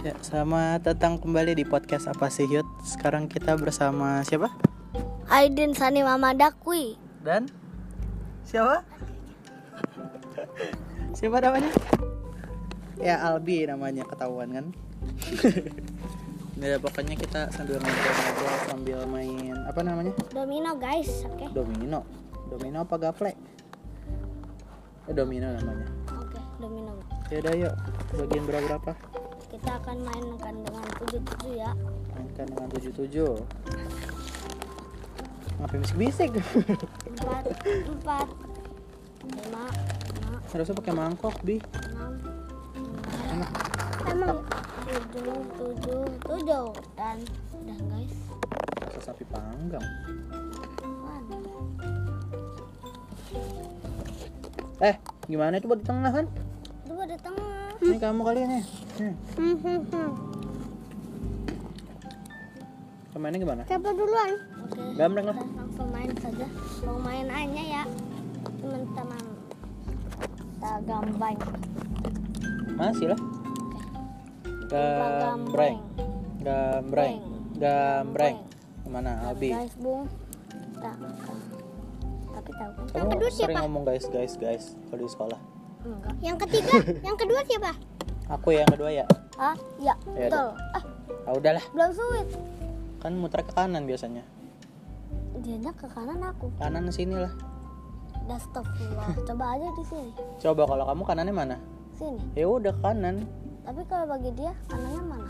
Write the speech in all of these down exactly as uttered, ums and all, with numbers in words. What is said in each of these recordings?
Ya, selamat datang kembali di podcast Apa Sih Yud. Sekarang kita bersama siapa? Aidin Sani Mamadakwi. Dan siapa? Siapa namanya? Ya, Albi namanya, ketahuan kan? Ya, pokoknya kita sambil ngobrol-ngobrol sambil main apa namanya? Domino guys, oke. Okay. Domino. Domino apa gaple? Eh, domino namanya. Oke, okay, domino. Ya udah yuk, bagian berapa-berapa? Kita akan mainkan dengan tujuh tujuh ya. Mainkan dengan tujuh tujuh. Ngapain bisik-bisik? Empat, empat, lima, lima, Harusnya pakai mangkok, Bi. enam, Enak. emang tujuh, tujuh, tujuh dan udah guys. Rasa sapi panggang. Mana? Eh, gimana itu buat di tengah kan? Itu di tengah. Ini kamu kali ini. Hmm. Hmm, hmm, hmm. Pemainnya gimana? Siapa duluan? Oke. Okay. Gambreng lah. Langsung main saja. Mau main aja ya, teman-teman. Kita gambreng. Masih lah. Gambreng. Gambreng. Gambreng. Gimana, Albi? Guys, Bung. Tak. Tapi tahu kan? Kamu Yang kedua sering siapa? ngomong guys, guys, guys kalau di sekolah. Enggak. Yang ketiga, yang kedua siapa? Aku yang kedua ya. Ah, iya. Ya Betul. Ah, Ah, udahlah. belum suit. Kan muter ke kanan biasanya. Dianya ke kanan aku. Kanan sini lah. Astagfirullah. Coba aja di sini. Coba kalau kamu kanannya mana? Sini. Ya udah kanan. Tapi kalau bagi dia kanannya mana?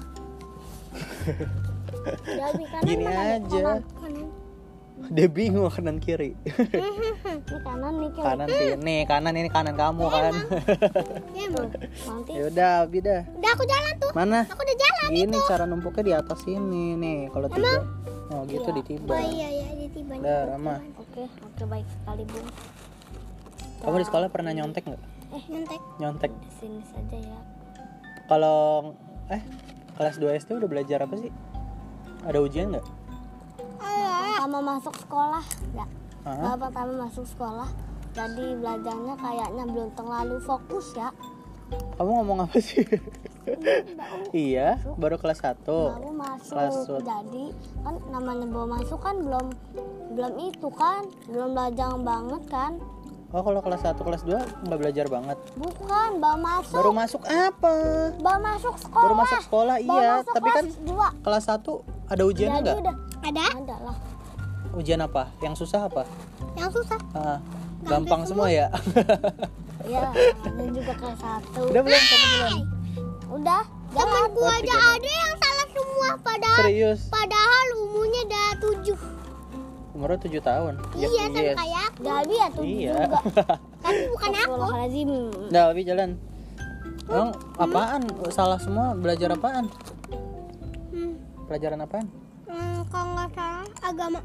Dia lebih kanan Gini mana? nih? aja. Kanan. kanan. Dia bingung kanan kiri. Ini kanan nih kiri. Kanan sini, kanan ini kanan kamu kan. Ya emang. Nanti. Ya udah, Abi dah. Udah aku jalan tuh. Mana? Aku udah jalan. Ini cara numpuknya di atas ini nih. Kalau tiba, oh gitu Iya. ditiba. Oh iya iya ditibanya. Udah, Rama. Oke, oke baik sekali, Bung. Kamu di sekolah pernah nyontek nggak? Eh, nyontek. Nyontek. Di sini saja ya. Kalau eh kelas dua S D udah belajar apa sih? Ada ujian nggak? Pertama masuk sekolah, enggak. Hah? Bapak pertama masuk sekolah. Jadi belajarnya kayaknya belum terlalu fokus ya. Kamu ngomong apa sih? Iya, baru kelas satu. Baru masuk. Kelas satu. Jadi kan namanya baru masuk kan belum belum itu kan, belum belajar banget kan. Oh, kalau kelas satu, kelas dua nggak belajar banget. Bukan, baru masuk. Baru masuk apa? Baru masuk sekolah. Baru masuk sekolah, Baru iya. masuk Tapi kan kelas dua. kelas satu ada ujiannya Jadi nggak? udah ada? Ada lah. Ujian apa? Yang susah apa? Yang susah. Ah, gampang semua ya? Iya, ada juga kelas satu. Udah belum? Kamu belum? Udah. Temen gua Oh, aja tiga. ada yang salah semua padahal Serius? padahal umurnya udah tujuh. Umurnya tujuh tahun. Iya, sama yes. kayak aku. Gabi ya tujuh Iya. juga. Tapi bukan aku. Astagfirullahaladzim. Udah, Abi jalan. Emang apaan? Salah semua? Belajar apaan? Hmm. Pelajaran apaan? Hmm, kalau nggak salah agama.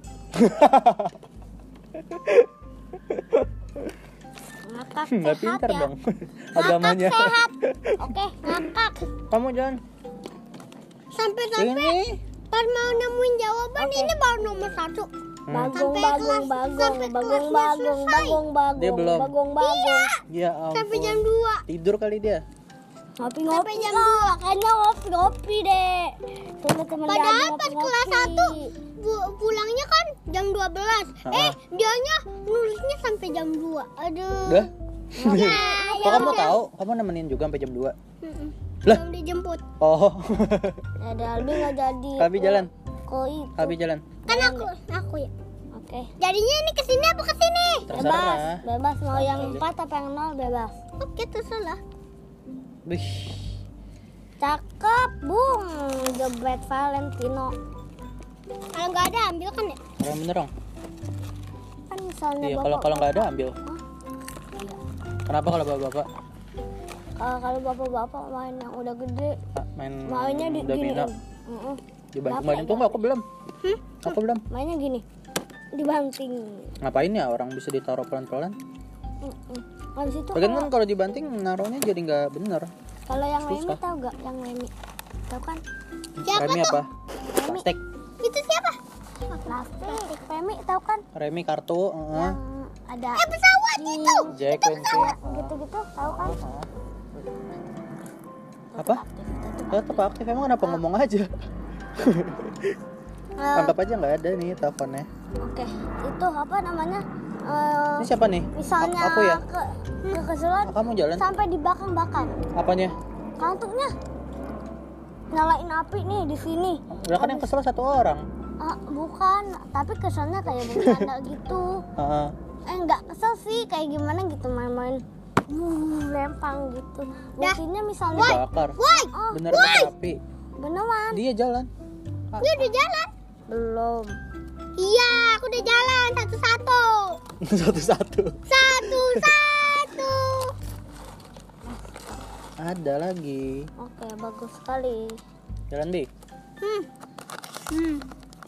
Ngakak Nggak sehat pintar ya. dong agamanya. Ngakak sehat. Oke, ngakak. Kamu jalan. Sampai-sampai Ini. pas mau nemuin jawaban ini baru nomor satu. Hmm. Bagong, Sampai bagong, kelas- bagong, sampai bagong, kelasnya bagong, selesai. bagong, bagong, Dia belum. bagong, bagong. Ya ampun. Sampai jam dua. Tidur kali dia. Ngopi-ngopi Sampai jam lah, makanya ngopi-ngopi deh. Teman-teman Padahal lagi pas ngopi-ngopi. kelas satu bu- pulangnya kan jam dua belas. Ha-ha. Eh, dianya nulisnya sampai jam dua. Aduh. Udah. Ya, Kok kamu tahu? Kamu nemenin juga sampai jam dua. Mm-mm. Lah. Belum dijemput. Oh. Ada Albi nggak jadi. Abi jalan. Kok itu? Abi jalan. Kan aku, aku ya. Oke. Jadinya ini kesini apa kesini? Bebas, Terserah. bebas mau yang empat apa yang nol bebas. Oke, terserah. Wih. Cakep, Bung. Jebret Valentino. Kalau nggak ada ambil kan ya? Orang bener dong. Kan misalnya Iya, bapak. kalau kalau nggak ada ambil. Iya. Kenapa kalau bapak-bapak Kalau kalau bapak-bapak main yang udah gede, main mainnya di gini. domino? Dibanting-banting tuh aku belum. Aku belum. Mainnya gini. Dibanting. Ngapain ya orang bisa ditaruh pelan-pelan? Mm-mm. Habis itu Bagian kalau, kan kalau dibanting naruhnya jadi nggak bener. kalau yang susah. Remi tahu gak? Yang Remi. Tahu kan? Siapa Remi tuh? apa? Remi. Plastik. Itu siapa? Plastik. Remi tahu kan? Remi kartu. heeh. Yang ada Eh, pesawat itu. Jack Quincy. gitu-gitu tahu kan? Apa? aktif, tetap Tetap aktif, emang kenapa ngomong aja? Eh, Anggap aja nggak ada nih teleponnya. Oke, itu apa namanya? Eh, Ini siapa nih? misalnya A- aku ya? ke kekeselan Oh, kamu jalan? sampai dibakar-bakar. Apanya? Kantuknya nyalain api nih di sini. Udah kan yang kesel satu orang. Ah, bukan, tapi kesannya kayak bercanda gitu. Heeh. Eh nggak kesel sih, kayak gimana gitu main-main uh, lempang gitu. Buktinya misalnya Dibakar. Woi, oh Bener pakai api. beneran Dia jalan. dia udah jalan. belum. Iya, aku udah jalan satu-satu. Satu-satu. Satu-satu. Ada lagi. Oke, bagus sekali. Jalan Bi. Hmm. Hmm.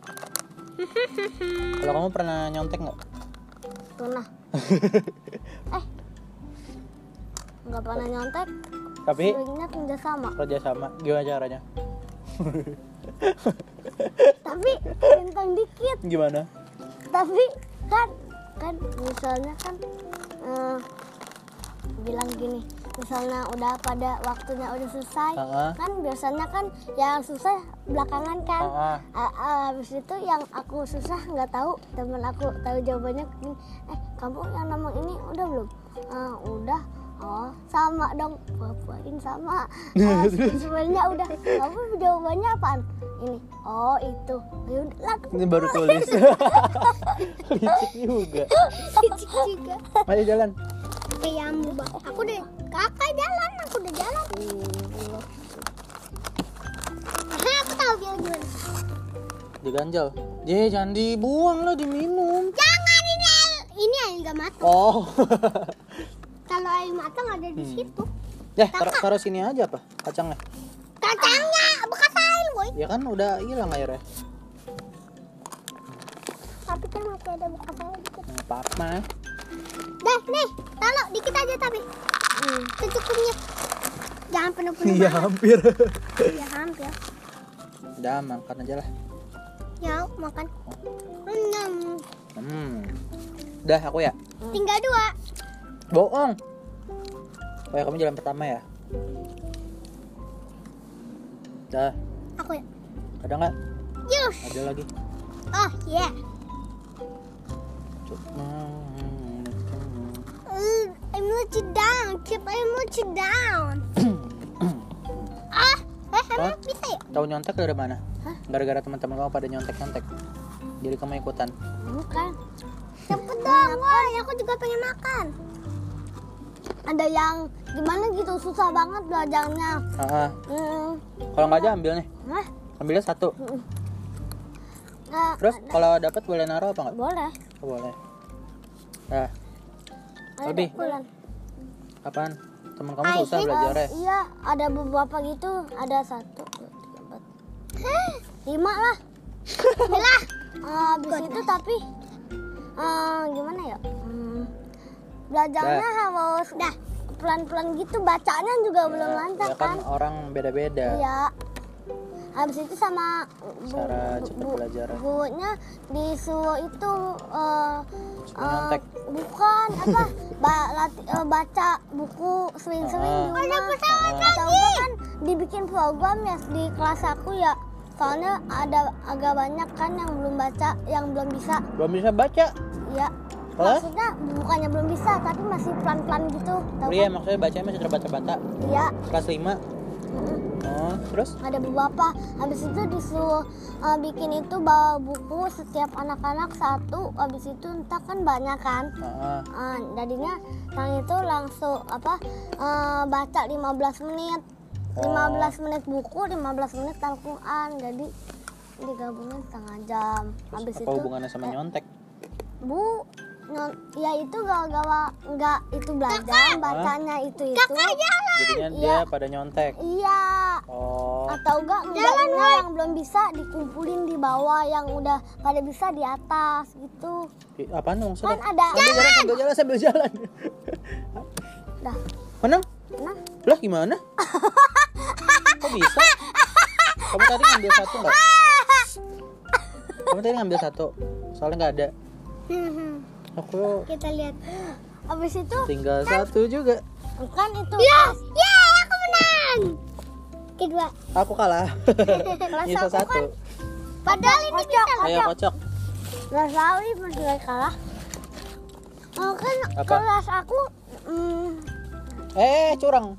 Kalau kamu pernah nyontek nggak? Pernah. eh nggak pernah nyontek, Tapi seringnya kerja sama. kerja sama. Gimana caranya? Tapi bintang dikit. Gimana? Tapi kan kan misalnya kan eh, bilang gini, misalnya udah pada waktunya udah selesai, Heeh. kan biasanya kan yang susah belakangan kan. Heeh. A- a- habis itu yang aku susah nggak tahu, temen aku tahu jawabannya gini, eh kamu yang nama ini udah belum? "Ah, udah. Oh sama dong, bawain sama. Ah, sebenarnya udah. Kamu jawabannya apaan? Ini. Oh itu. Yaudah. Ini baru tulis. Licik juga. Cicik juga. Mari jalan. Kayak ambu, Bang. Aku udah kakak jalan, aku udah jalan. Hah, aku tahu biar gimana. Diganjal. Ye, jangan dibuang lah, diminum. Jangan, ini air, ini air nggak matang. Oh. Kalau air matang ada di Hmm. situ. Ya, taruh taruh sini aja apa? Kacangnya. Kacangnya bekas air, boy. Ya kan udah hilang airnya. Tapi kan masih ada bekas air dikit. Nah, apa-apa. Dah, nih, taruh dikit aja tapi. Hmm. Secukupnya. Jangan penuh-penuh Iya, banget. hampir. Ya hampir. Udah, makan aja lah. Ya, makan. Hmm, Hmm. Udah, aku ya. tinggal dua. Bohong. Oh ya, kamu jalan pertama ya? Dah, Aku ya. ada nggak? Yus. Ada lagi. Oh, yeah. Uh, I'm let you down. Keep I'm let you down. ah, eh, emang Hah? bisa ya? Tahu nyontek dari mana? Hah? Gara-gara teman-teman kamu pada nyontek-nyontek. Jadi kamu ikutan. Bukan. Cepet dong, woy. Aku juga pengen makan. Ada yang gimana gitu, susah banget belajarnya. Ah, Hmm. kalau nggak aja ambil nih. Hah? Ambilnya satu. Nah, Terus kalau dapat boleh naruh apa nggak? boleh. Oh, boleh. Nah, Ayo Lebih. deh, Bulan. apaan? Teman kamu Ay, susah sih, belajarnya. Iya, ada beberapa gitu. Ada satu, dua, tiga, empat, lima lah. Lah, Ah, habis itu tapi ah, gimana ya? Hmm, belajarnya harus dah pelan-pelan gitu, bacanya juga belum lancar Ya kan kan? orang beda-beda. Iya. Habis itu sama Cara cepet belajar. gurunya disuruh itu eh, Suruh eh, nyontek. bukan apa ba- lati- eh, baca buku sering-sering Ah. di rumah. Atau enggak kan dibikin program ya di kelas aku ya. Soalnya ada agak banyak kan yang belum baca, yang belum bisa. Belum bisa baca. Ya. Hah? Maksudnya bukannya belum bisa, tapi masih pelan-pelan gitu. Tahu Iya, kan? maksudnya bacanya masih terbata-bata. Iya. Kelas lima. Mm-mm. Oh, terus? Ada beberapa. Habis itu disuruh uh, bikin itu bawa buku setiap anak-anak satu. Habis itu entah kan banyak kan. Ah, Uh, jadinya yang itu langsung apa uh, baca lima belas menit. lima belas menit buku, lima belas menit Al-Quran. Jadi digabungin setengah jam. Habis apa itu hubungannya sama eh, nyontek? Bu, nyon, ya itu gawa-gawa enggak itu belajar, bacanya itu itu. kakak jalan. Jadinya Iya. dia pada nyontek. Iya. Oh, Atau enggak enggaknya yang belum bisa dikumpulin di bawah, yang udah pada bisa di atas gitu. i- apaan maksudnya? Kan ada Sambil jalan, sambil jalan, sambil jalan. dah. Menang? Nah, Lah gimana? Kok bisa? Kamu tadi ngambil satu nggak? Kamu tadi ngambil satu, soalnya nggak ada. Hmm, Aku kita lihat. habis itu tinggal satu juga. kan itu Ya, ya, aku menang. Kedua. Aku kalah. Nyisa aku satu. kan Padahal ini bisa. Ayo kocok. Kelas Awi masih gak kalah. Oh, kan Apa? kelas aku mm, Eh, curang.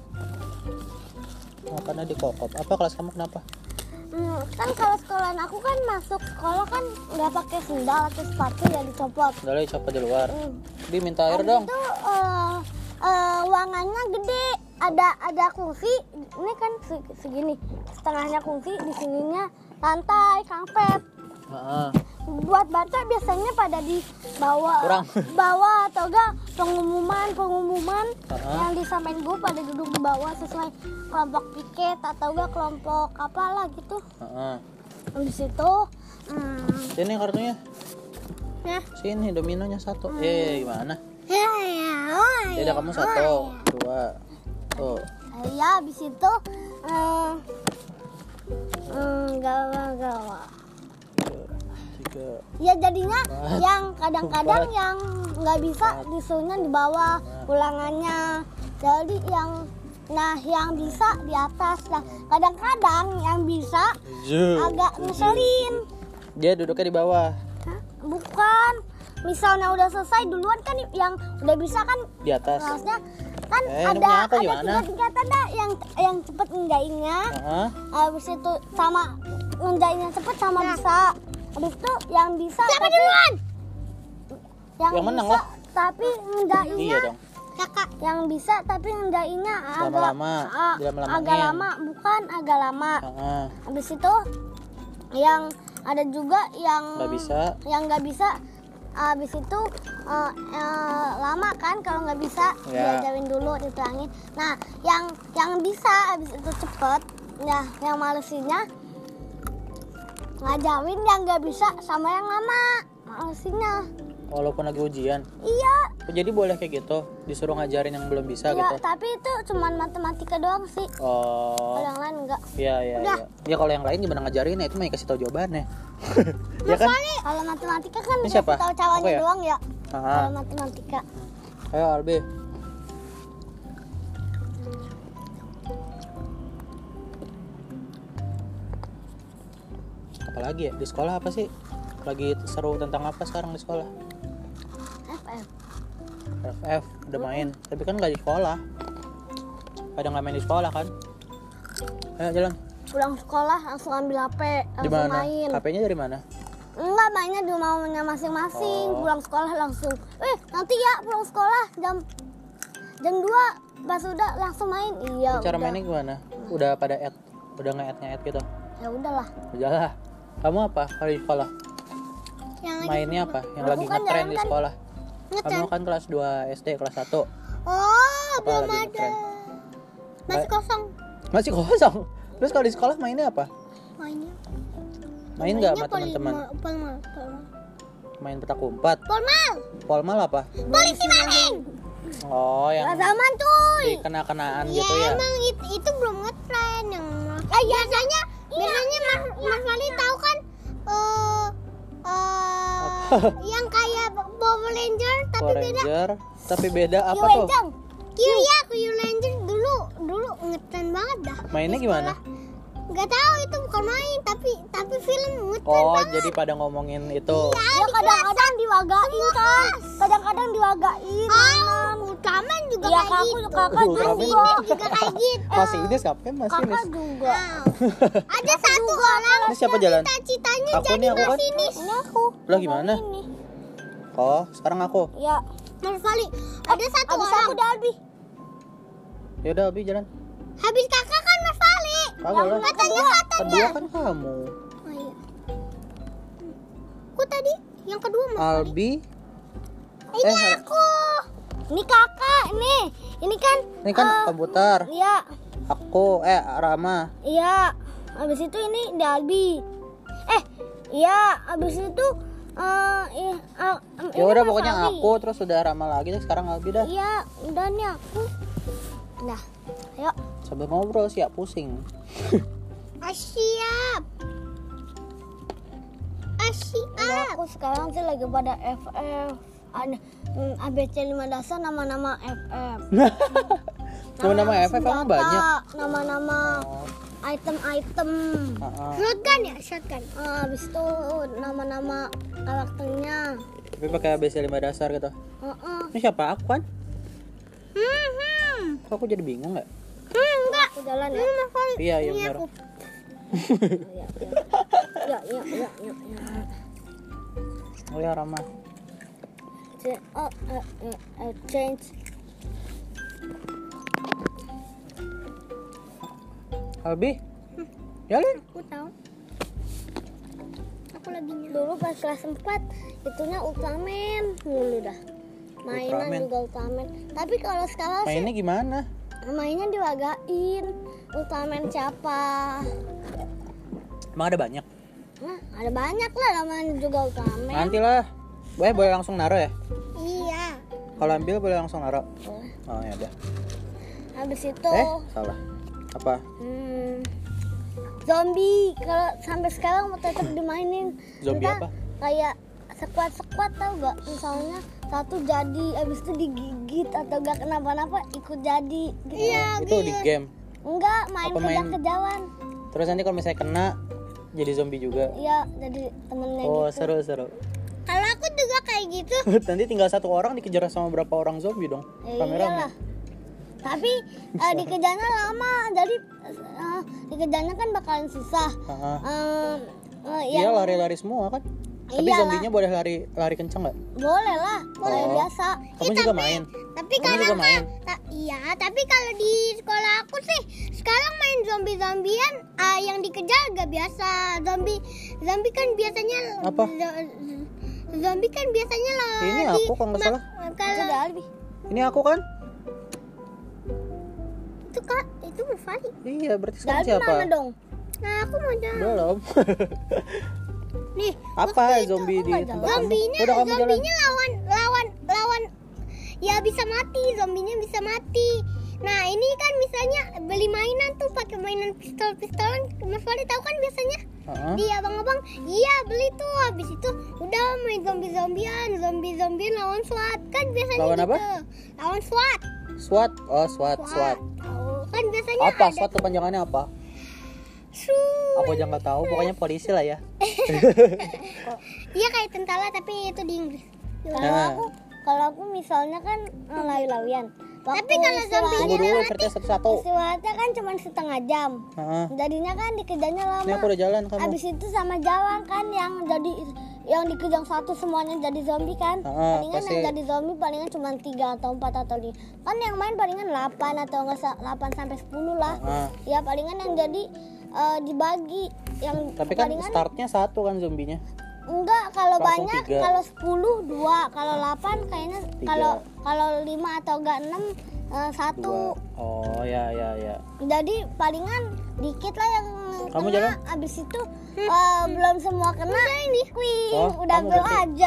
Makannya dikokop. Apa kelas kamu kenapa? mm, kan kalau sekolahan aku kan masuk sekolah kan nggak pakai sendal atau sepatu ya dicopot. Udah lah, copot di luar. Mm. Bi minta air Habis dong. itu eh, eh, ruangannya gede, ada ada kursi, ini kan se- segini, setengahnya kursi, di sininya lantai karpet. Heeh. Buat baca biasanya pada di bawah, Kurang. bawah atau enggak pengumuman pengumuman Heeh. yang disamain gue pada duduk di bawah sesuai kelompok piket atau enggak kelompok apalah gitu. Heeh. Di situ, hmm, Sini kartunya. nah, Sini dominonya satu. Eh, gimana? ya ya, oh Ya udah kamu satu, dua. Tuh. ya habis itu eh hmm, gawa-gawa. Tiga. Ya jadinya Empat. yang kadang-kadang Empat. yang nggak bisa Empat. disuruhnya di bawah ulangannya. Jadi yang nah yang bisa di atas. Nah kadang-kadang yang bisa Tujuh. agak ngeselin. Dia duduknya di bawah. Hah? Bukan. Misalnya udah selesai duluan kan yang udah bisa kan Di atas. kelasnya kan Eh, ini ada punya aku ada gimana? tiga tingkatan dah yang yang cepet ngerjainnya. Heeh. Habis itu sama ngerjainnya cepet sama bisa. Habis itu yang bisa Siapa tapi- duluan? yang, Yang menang bisa lah. tapi ngerjainnya Iya dong. Kakak. yang bisa tapi ngerjainnya agak Lama-lama, a- dilama-lamain. agak lama bukan agak lama. Heeh. Habis itu yang ada juga yang Nggak bisa. yang nggak bisa. Habis itu eh, eh, lama kan kalau nggak bisa Ya. diajarin dulu diterangin. Nah yang yang bisa habis itu cepet. Nah yang malesinnya ngajarin yang nggak bisa sama yang lama malesinnya. Walaupun lagi ujian. Iya. Oh, jadi boleh kayak gitu, disuruh ngajarin yang belum bisa Ya, gitu. tapi itu cuman matematika doang sih. Oh. Kalau yang lain enggak. Iya, iya, Udah. iya. Ya kalau yang lain gimana ngajarin ya itu mah kasih tahu jawabannya. Ya kan? Kalau matematika kan Ini dikasih siapa? tahu caranya Aku ya? doang ya. Ah. Kalau matematika. Ayo Albi. Apalagi ya di sekolah apa sih? Lagi seru tentang apa sekarang di sekolah? F F. F F udah main, tapi kan nggak di sekolah. Pada nggak main di sekolah kan? Ayo jalan. Pulang sekolah langsung ambil H P, Di langsung mana? main. H P-nya dari mana? Enggak, mainnya di rumahnya masing-masing. Oh. Pulang sekolah langsung. Eh, nanti ya pulang sekolah jam jam dua pas udah langsung main. Iya. Cara udah. mainnya gimana? Udah pada add, udah nge-add nge-add gitu. Ya udahlah. Udahlah. Kamu apa kalau di sekolah? Yang lagi. Mainnya apa? Yang Aku lagi kan ngetren jalan di kan. sekolah? Ngetren. Kamu kan kelas dua S D, kelas satu. Oh, Apa belum lagi ada. ngetren? Masih kosong Masih kosong. Terus kalau di sekolah mainnya apa? mainnya. Main nggak sama Mainnya poli- teman-teman? ma- Polmal. Polmal. Main petak umpet. Polmal. Polmal apa? Polisi maling. Oh, yang Gak zaman cuy. di kena-kenaan Ya, gitu ya. emang itu, itu belum ngetren yang eh, biasanya biasanya Mas Mas Wali tahu kan eh eh yang kayak Power Ranger tapi Power beda. Ranger, tapi beda apa Yo, tuh? Encang. Q ya, Q Ranger dulu dulu ngetren banget dah. Mainnya Di gimana? sekolah. Nggak tahu itu bukan main tapi tapi film ngetren Oh, banget. jadi pada ngomongin itu. Ya kadang-kadang diwagain kan. Kadang-kadang diwagain. Ah, Ultraman juga Iya, kayak kakak gitu. kakak Ultraman juga. juga kayak gitu. Masih ini siapa? Masih ini. Kakak juga. Ada satu orang Ini siapa jalan? cita-citanya Aku jadi nih, aku kan. masinis. Ini aku. Lah gimana? Ini. Oh, sekarang aku. Ya. Mas Wali, ada satu Abis orang. aku udah habis. Ya udah, Abi jalan. Habis kakak kan Mas Wali. Kagak lah. Katanya katanya. Kedua kan kamu. Oh iya. Aku tadi yang kedua Mas Wali. Albi. Ini eh, aku. Ini kakak nih. Ini kan. Ini kan eh, komputer. Iya. Aku, eh Rama. Iya. Habis itu ini Dalbi. Eh, iya. Habis itu eh iya, ah, Ya ini udah Mas pokoknya Albi. aku terus udah Rama lagi, terus sekarang Albi dah. Iya, udah nih aku. Nah, ayo. Sambil ngobrol sih ya pusing. Ah, siap. Ah, Udah, siap. aku sekarang sih lagi pada F F. Ada mm, A B C lima dasar nama-nama F F. Nama-nama F F emang senjata, banyak. Nama-nama Oh, item-item. ah, ah. Shotgun ya, shotgun. Ah, habis itu nama-nama karakternya. Tapi pakai A B C lima dasar gitu. Heeh. Ini siapa? Aku kan? Hmm, hmm. Kok aku jadi bingung nggak? Hmm, enggak. Aku jalan ya. Ini Mas Fali. Iya, iya Ini benar. aku. Ya, ya, ya, ya, ya, ya. Oh ya Rama. Ch- oh, eh, eh, eh, change. Albi, jalan. Aku tahu. Aku lagi nyala. Dulu pas kelas empat itunya Ultraman mulu dah. Mainan Ultraman. juga Ultraman. Tapi kalau sekarang sih Mainnya gimana? mainnya diwagain. Ultraman siapa? Emang ada banyak? Nah, ada banyak lah namanya juga Ultraman. Nanti lah. Boleh boleh langsung naro ya? Iya. Kalau ambil boleh langsung naro. Boleh. Oh ya udah. Habis itu Eh, salah. Apa? hmm, zombie. Kalau sampai sekarang mau tetap dimainin. Zombie Entah apa? Kayak sekuat-sekuat tau gak? Misalnya satu jadi, abis itu digigit atau gak kenapa-napa ikut jadi. Gitu. Iya, Itu di game. Enggak, main Apa main- kejar-kejaran. Terus nanti kalau misalnya kena jadi zombie juga. Iya, jadi temennya Oh, gitu. seru seru. Kalau aku juga kayak gitu. Nanti tinggal satu orang dikejar sama berapa orang zombie dong? Ya, Kameramen. iyalah. Tapi eh, dikejarnya lama, jadi eh, dikejarnya kan bakalan susah. Heeh. Eh, eh, Iya yang- lari-lari semua kan? Tapi Iyalah. zombinya boleh lari lari kenceng nggak? boleh lah, kayak Oh. biasa. Kamu juga main? Tapi Kamu kalau juga main? ta- iya, tapi kalau di sekolah aku sih sekarang main zombie-zombian ah, yang dikejar gak biasa. Zombie zombie kan biasanya Apa? zo- zombie kan biasanya lah. Ini aku kalau nggak salah. Itu Kalau udah lebih. Ini aku kan? itu kak itu Mufali. Iya, berarti sekarang Dari siapa? mana dong? Nah, aku mau jalan. Belum. Nih, Apa waktu itu zombie aku di nggak tempat jalan. kamu? zombinya Udah kamu jalan. zombinya lawan lawan lawan ya bisa mati, zombinya bisa mati. Nah, ini kan misalnya beli mainan tuh pakai mainan pistol-pistolan. Mas Fali tahu kan biasanya? Heeh. Di abang-abang, iya beli tuh. Habis itu udah main zombie-zombian, zombie-zombian lawan SWAT kan biasanya Lawan gitu. apa? Lawan SWAT. SWAT. Oh, SWAT, SWAT. Tahu kan biasanya Apa? ada SWAT kepanjangannya apa? su. Aku aja nggak tahu. Pokoknya polisi lah ya. Iya kayak tentara tapi itu di Inggris. Kalau Nah. aku, kalau aku misalnya kan eh, lari-larian. Waktu Tapi kalau zombie- Tunggu istirahatnya- dulu cerita satu-satu. istirahatnya kan cuma setengah jam. Heeh. Jadinya kan dikejarnya lama. Ini aku udah jalan kamu. Habis itu sama jalan kan yang jadi yang dikejar satu semuanya jadi zombie kan. Ah, palingan pasti. yang jadi zombie palingan cuma tiga atau empat atau lima. Kan yang main palingan delapan atau enggak delapan sampai sepuluh lah. Heeh. Ya palingan yang jadi eh, dibagi yang Tapi kan palingan startnya satu kan zombinya. enggak kalau Langsung banyak tiga. kalau sepuluh dua kalau delapan kayaknya Tiga. kalau kalau lima atau enggak enam eh, satu. Dua. Oh ya ya ya. Jadi palingan dikit lah yang Kamu kena. jalan? Abis itu eh, belum semua kena ini wih Oh, udah kamu ambil berarti- aja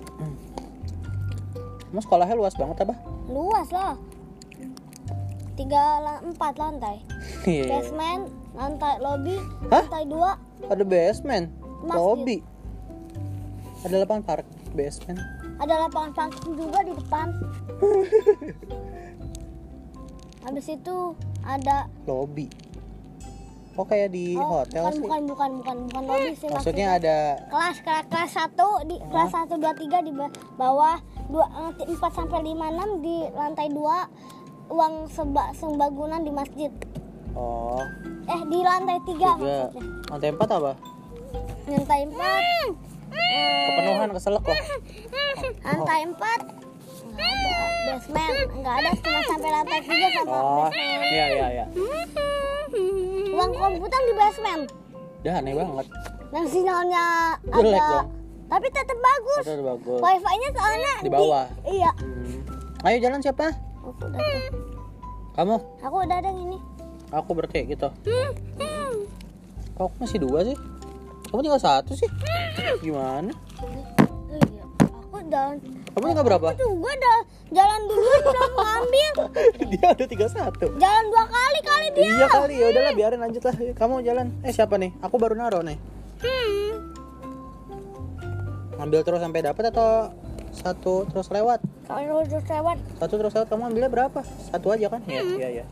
Kamu sekolahnya luas banget apa? luas lah tiga la- empat lantai Iya. basement lantai lobby Hah? lantai dua Ada basement, Masjid. lobby. Ada lapangan park, basement. ada lapangan parkir juga di depan. Habis itu ada Lobby. Oh kayak di oh, hotel bukan, sih. bukan bukan bukan bukan lobby sih Maksudnya ada kelas kelas kelas satu di kelas satu dua tiga di ba- bawah dua eh, empat sampai lima enam di lantai dua uang seba sembagunan di masjid oh eh di lantai tiga, tiga. maksudnya Lantai empat apa? lantai empat eh, Kepenuhan keselak loh. lantai empat nggak ada basement nggak ada cuma sampai lantai tiga sama Oh basement iya iya iya. uang komputer di basement Dah aneh banget. yang sinyalnya Jelek ada dong. tapi tetap bagus Ada bagus. wifi-nya soalnya Di bawah. iya Hmm. Ayo jalan siapa? aku udah ada. Kamu? aku udah ada yang ini Aku berarti gitu. Kok aku masih dua sih? Kamu tinggal satu sih? Gimana? iya aku jalan Kamu tinggal berapa? tuh gue udah jalan duluan udah mau ambil Dia ada tiga satu. jalan dua kali kali dia Iya kali, ya udahlah biarin lanjut lah. Kamu jalan. Eh siapa nih? Aku baru naro nih. Hmm. Ngambil terus sampai dapat atau satu terus lewat. Kalau udah lewat. Satu terus lewat kamu ambilnya berapa? Satu aja kan? Iya, iya, iya.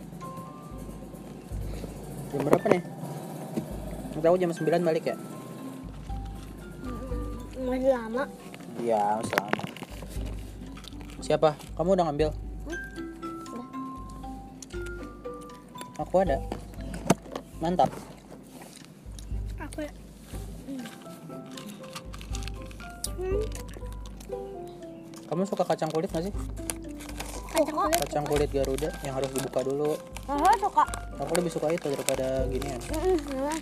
Jam berapa nih? Nanti aku jam sembilan balik ya? Masih lama. Iya, masih lama. Siapa? Kamu udah ngambil? Hmm? Udah. Aku ada. Mantap. Aku. Kamu suka kacang kulit gak sih? Kacang kulit. Kacang kulit Garuda yang harus dibuka dulu. Oh, suka. Aku lebih suka itu daripada ginian. Mm-mm.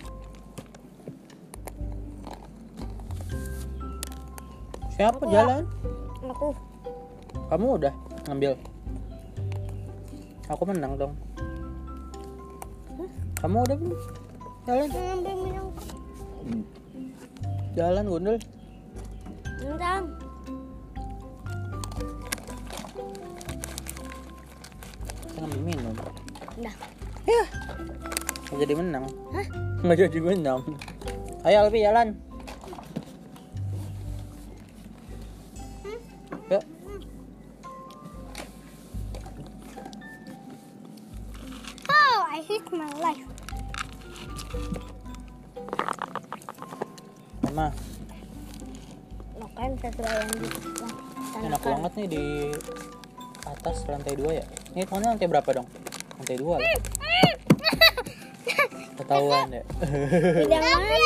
Siapa Aku jalan? Aku. Kamu udah ngambil? Aku menang dong. Kamu udah belum? Jalan. Ngambil minum. Jalan Gundul. Entang. Kita ngambil minum. Udah. Ya. Nggak jadi menang. Hah? Nggak jadi menang. Ayo Albi jalan. Yuk. Oh, I hate my life. Mama, Makan sesuai yang di enak banget nih di atas lantai dua ya. Ini tuhannya lantai berapa dong? Lantai dua lah. Ketahuan deh. Tidak mana?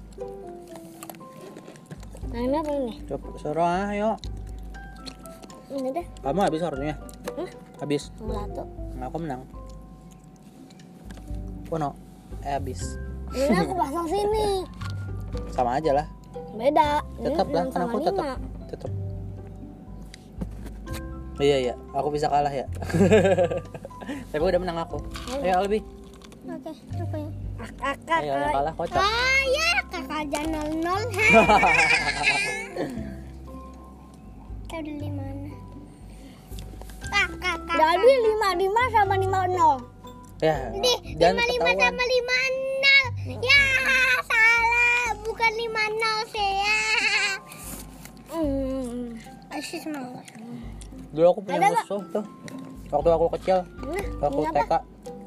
Nah, apa ini? Coba suruh ah, yuk. Ini deh. Kamu habis harusnya. Hah? Habis. Satu. Nah, aku menang. Pono, eh habis. Ini aku pasang sini. Sama aja lah. Beda. Tetap Ini lah, enam kan sama aku tetap. lima. Tetap. Iya iya, aku bisa kalah ya. Tapi udah menang aku. Ayo Albi. Oke, apa ya? Akak. Ayo yang kalah kocok. Ah ya, kakak aja nol nol. Kita udah di mana? Ah, kakak. Jadi lima lima sama lima nol. Ya. Di jangan lima lima ketahuan. sama lima nol. Ya salah, bukan lima nol sih ya. Hmm. Asyik semangat. Dulu aku punya Ada, Pak. musuh tuh. Waktu aku kecil, Nah, waktu ini T apa? K.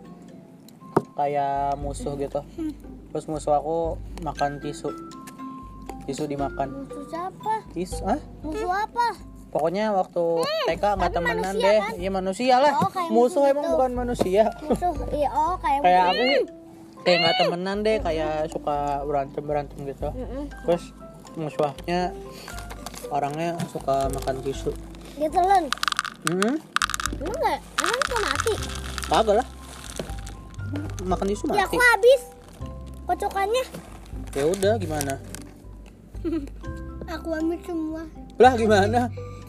Kayak musuh gitu. Terus musuh aku makan tisu. Tisu dimakan. Musuh siapa? Tisu, ah? Musuh apa? Pokoknya waktu T K nggak tapi temenan manusia deh. kan? Iya manusia lah. Oh, kayak musuh musuh emang gitu. bukan manusia. Musuh. Iya, oh kayak Kayak musuh. aku sih kayak nggak temenan deh, kayak suka berantem berantem gitu. Mm-mm. Terus musuhnya orangnya suka makan tisu. Gitu Lun. Hmm, Emang enggak? Emang kok mati? kagak lah. Makan tisu Ya mati. aku habis. Kocokannya. Ya udah gimana? Aku ambil semua. Lah gimana?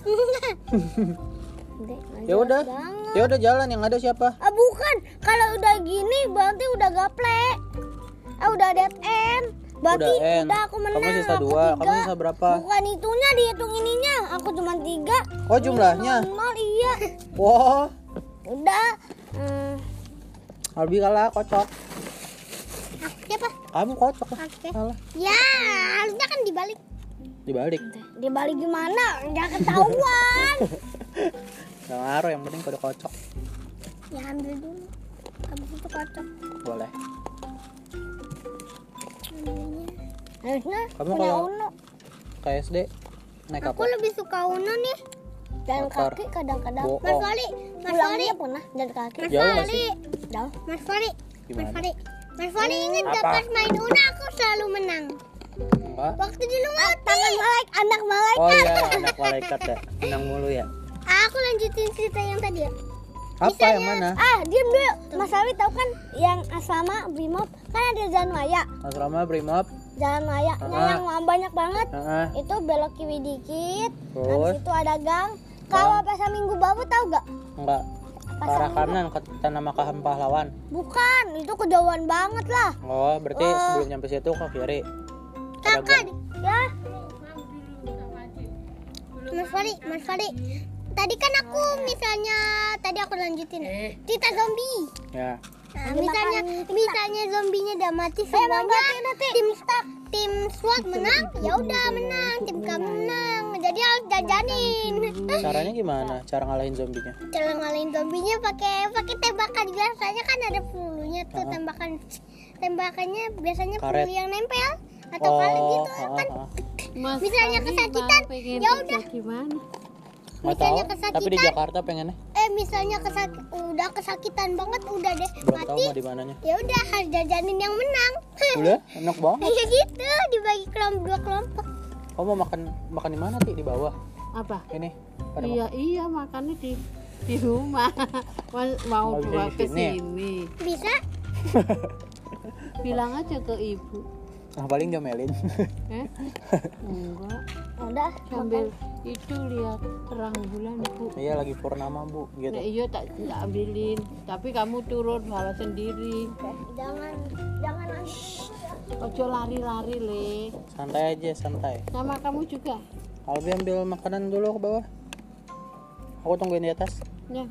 Dek, Ya udah. banget. Ya udah jalan, yang ada siapa? Ah bukan, kalau udah gini berarti udah gaple. Ah udah dead end. Berarti Udah end. udah aku menang. Kamu sisa aku dua. tiga. Kamu sisa berapa? Bukan itunya dihitung ininya. Aku cuma tiga. Oh jumlahnya? Nol, nol, iya. Wah, Udah. Hmm. Albi kalah kocok. Ah, siapa? Kamu kocok lah. Oke. Kalah. Ya, harusnya kan dibalik. Dibalik. Dibalik gimana? Nggak ketahuan. Gak ngaruh, yang penting kode kocok. Ya ambil dulu. Habis itu kocok. Boleh. Ambilnya. Harusnya Kamu punya kalau- Uno. K S D naik Aku apa? lebih suka Uno nih. Dan Motor. kaki kadang-kadang. Bohong. Mas Fali, Mas Fali, Pulangnya pernah dan kaki. Mas Jauh nggak Fali, sih? Jauh. Mas Fali, Mas Gimana? Fali, Mas Fali ingat Apa? gak pas main Uno aku selalu menang. Enggak. Waktu di luar Tangan malaik, anak malaik. Oh iya, anak malaikat ya. Menang mulu ya. Aku lanjutin cerita yang tadi ya. Apa yang mana? Ah, diam dulu. Mas Awi tahu kan yang asrama Brimob kan ada Jalan Raya. Asrama Brimob. Jalan Raya Ah. yang banyak banget. Heeh. Itu belok kiri dikit. Terus? Habis itu ada gang. Kalau pasar Minggu Baru tahu gak? Enggak. Ke arah kanan ke Tanah Makam Pahlawan. Bukan, itu kejauhan banget lah. Oh, berarti Oh. sebelum nyampe situ ke kiri. Ada Kakak, gang. Ya, Mas Fali, Mas Fali. Tadi kan aku misalnya tadi aku lanjutin cerita zombie. Ya. Nah, Lagi misalnya makan misalnya zombinya udah mati Eh, semuanya, mati nanti. tim tim SWAT menang, ya udah menang, tim kamu menang, jadi harus jajanin. Caranya gimana? Cara ngalahin zombinya? Cara ngalahin zombinya pakai pakai tembakan, biasanya kan ada pelurunya tuh. Ah. tembakan tembakannya biasanya Karet. peluru yang nempel atau Oh, kalau gitu ah, kan. ah. Mas Misalnya Fahri kesakitan, Bang pengen ya kerja udah. gimana? Nggak tahu. Misalnya Tapi di kesakitan. Jakarta pengennya. Eh misalnya kesak udah kesakitan banget udah deh Belum tahu mati. mau di mananya. Ya udah harus jajanin yang menang. Udah, enak banget. Ya gitu, dibagi kelompok dua kelompok. Kamu mau makan makan di mana, Ti? Di bawah. Apa? Ini. Pada Iya iya makannya di di rumah. mau mau Nggak bisa bawa di ke sini ya? sini. Bisa? Bilang aja ke ibu. Nah, paling diomelin. Eh? Enggak. Udah, Sambil itu lihat terang bulan bu. Iya, lagi purnama, Bu, gitu. Nah, iya tak tak ambilin. Tapi kamu turun bawa sendiri. Jangan jangan nanti. Ojo lari-lari le. Santai aja, santai. Sama kamu juga. Albi ambil makanan dulu ke bawah. Aku tungguin di atas. Ya.